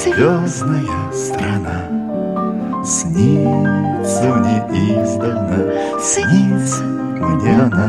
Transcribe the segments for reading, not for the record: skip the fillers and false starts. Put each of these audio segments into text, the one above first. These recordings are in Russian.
Звездная страна снится мне издавна, снится мне она.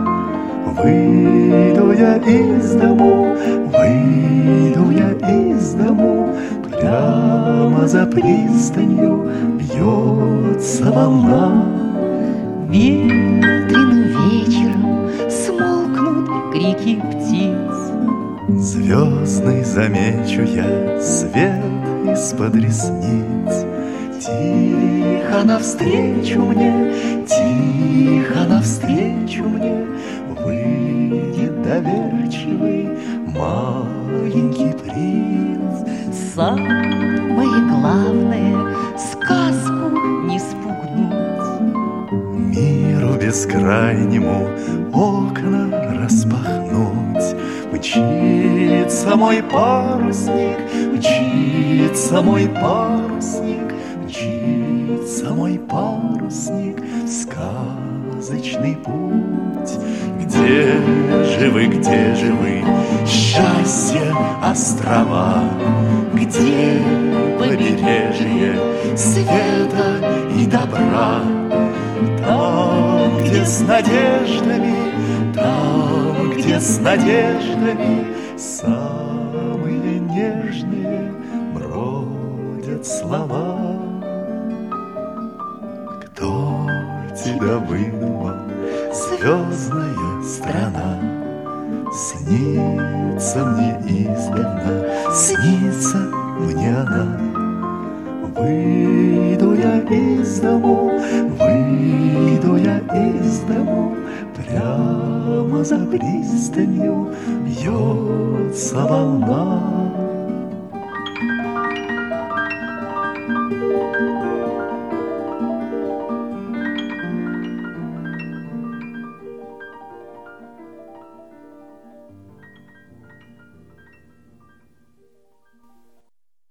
Выйду я из дому, выйду я из дому, прямо за пристанью бьется волна. Ветреным вечером смолкнут крики птиц. Звездный замечу я свет из-под ресниц. Тихо навстречу мне, тихо навстречу мне выйдет доверчивый маленький принц. Самое главное — сказку не спугнуть. Миру бескрайнему окна распахнуть. Мчится мой парусник, мчится мой парусник, мчится мой парусник в сказочный путь. Где же вы, счастье, острова? Где побережье света и добра? Там, где с надеждами, там, где с надеждами самые нежные бродят слова. Кто тебя выдумал, звездная страна? Снится мне издавна, снится мне она. Выйду я из дому, выйду я из дому, прямо за пристанью бьется волна.